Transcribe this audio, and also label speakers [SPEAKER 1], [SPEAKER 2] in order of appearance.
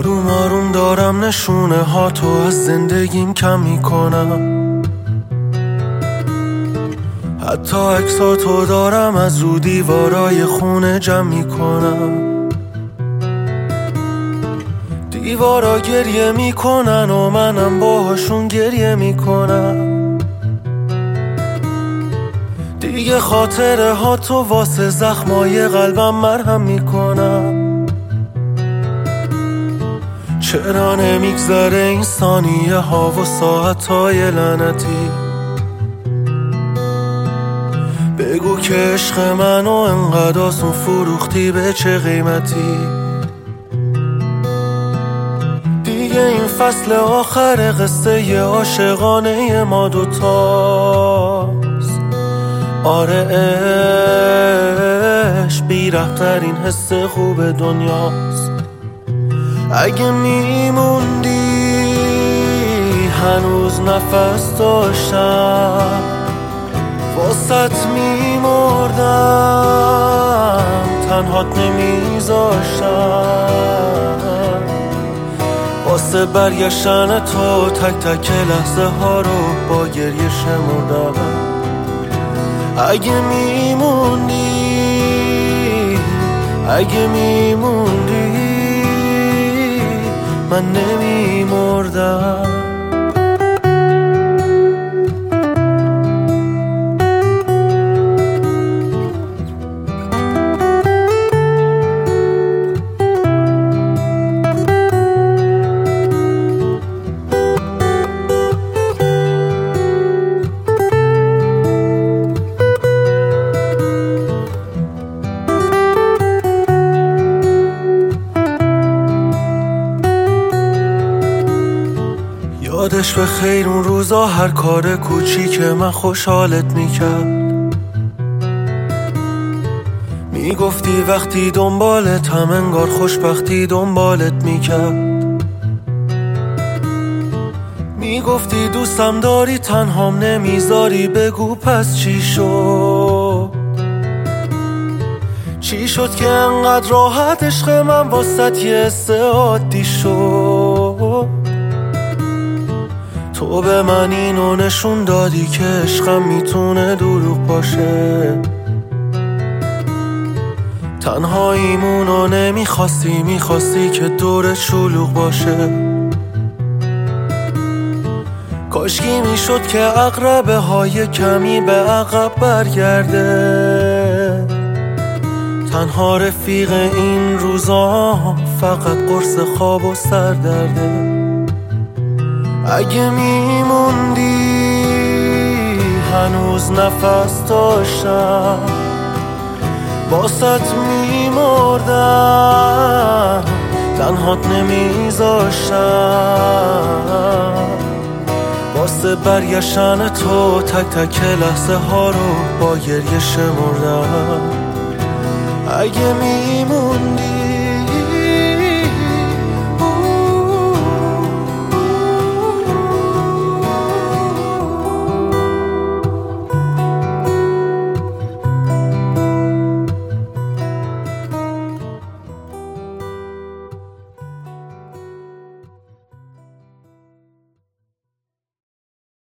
[SPEAKER 1] آروم آروم دارم نشونه ها تو از زندگیم کم میکنم. حتی عکساتو دارم از رو دیوارای خونه جمع میکنم. دیوارا گریه میکنن و منم باهاشون گریه میکنم. دیگه خاطره ها تو واسه زخمای قلبم مرهم میکنم. چرا نمیگذره این ثانیه ها و ساعت های لعنتی؟ بگو که عشق منو انقدر آسون فروختی به چه قیمتی؟ دیگه این فصل آخر قصه عاشقانه ما دوتاست. آره عشق بی‌رحم‌ترین حس خوب دنیاست. اگه میموندی هنوز نفس داشتم، واسط میمردم تنهات نمیذاشتم. واسه برگشتن تو تک تک لحظه ها رو با گریه شمردم. اگه میموندی من نمیمردم. یادش به خیر اون روزا هر کار کوچیک من خوشحالت میکرد. میگفتی وقتی دنبالتم انگار خوشبختی دنبالت میکرد. میگفتی دوستم داری تنهام نمیذاری، بگو پس چی شد؟ چی شد که انقدر راحت عشق من واسط یه حس عادی شد؟ تو به من اینو نشون دادی که عشقم میتونه دروغ باشه. تنهاییمونو نمیخواستی، میخواستی که دور شلوغ باشه. کاشکی میشد که عقربه های کمی به عقب برگرده. تنها رفیق این روزا فقط قرص خواب و سردرده. اگه میموندی هنوز نفس داشتم، واسط میمردم تنهات نمیذاشتم. واسه برگشتن تو تک تک لحظه ها رو با گریه شمردم. اگه میموندی